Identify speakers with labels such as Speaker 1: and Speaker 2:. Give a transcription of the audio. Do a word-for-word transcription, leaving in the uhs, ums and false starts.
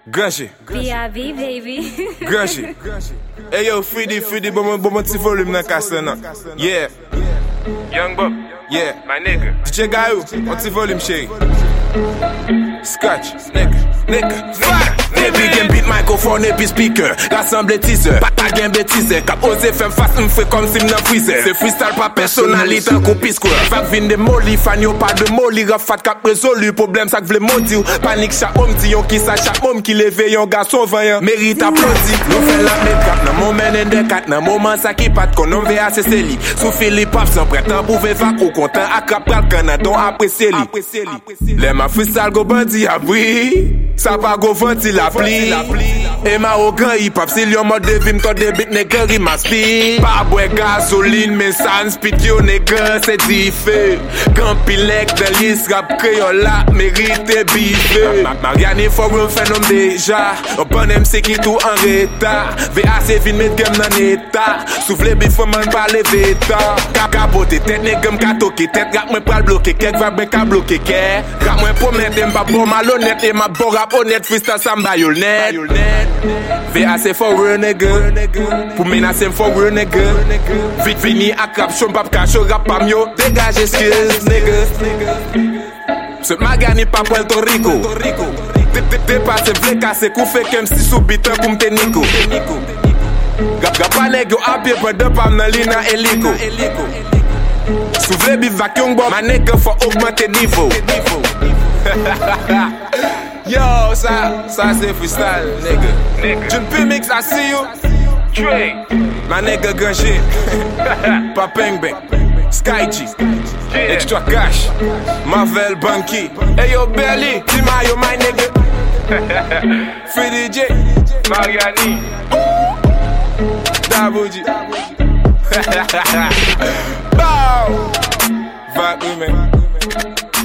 Speaker 1: Ganché.
Speaker 2: B I B, baby.
Speaker 1: Ganché. Hey yo, Fridi, Fridi, bon mon bon mon petit volume dans casse là. Yeah.
Speaker 3: Young Bob.
Speaker 1: Yeah.
Speaker 3: My nigga.
Speaker 1: D J Gaio, mon petit volume chéri. Scotch, nigga, nigga, fire.
Speaker 4: Baby gen beat microphone et puis speaker. Rassemble teaser, pas pas gen bêtise. Cap osé faire face, m'fait comme si m'nan freezer. C'est freestyle pas personnalité, un coup pisco. Fak vin de molly, fan yo pas de molly. Rafat cap résolu, problème ça que vle modi. Panique chaque homme, dit yon qui sa chaque homme qui leve yon garçon vaillant. Mérite applaudi. Nous fait la make-up, nan moment en de kat, nan moment ça qui pat qu'on V A C C li. Sous Philippe Pap, sans prétend pouver vac ou content. Akrap pral canadon, apprécier li. Les ma freestyle go bandi abri. Ça pas go venti la pli. Et ma au grand hip hop, si yon mode de vim, ton débit nègre, il m'a speed. Pas boire gasoline, mais sans speed, yo nègre, c'est diffé. Quand pilek de l'is, rap créole là, mérite bifé. Marianne Forum phénomène déjà. On bon M C qui tout en retard. V A C vin met game nan état. Souffle bif, man pas lever ta. Capote, tête nègre, m'ka toke. Tête rap, moi pral bloqué. Kek va ben ka bloqué, kek. Rap, moi promette, m'pa bon malhonnête. Et ma bon rap honnête, freestyle samba yol net. V A C for real nigga. Pour menacer for real nigga. Vite fini à crap, chon pap cacho rap pam yo. Dégagez skills nigga. Ce magani pas Puerto Rico. Dépasse vle casse kou fait comme si sous bitin pour m'te nico. Gapa nèg yo apye pour de pam nan lina hélico. Souvle bif vacuum bon, ma nèg faut augmenter niveau. Yo, ça, ça c'est freestyle, nigga.
Speaker 3: Nigga.
Speaker 4: June P Mix, I see you.
Speaker 3: Trey.
Speaker 4: My nigga Ganché. Papeng Bang. Sky G.
Speaker 3: Yeah.
Speaker 4: Extra Cash. Marvel Banky. Hey yo, Belly. Tima yo, my nigga. Fridi J.
Speaker 3: Mariani.
Speaker 4: Double G. Bow. Vibe, man.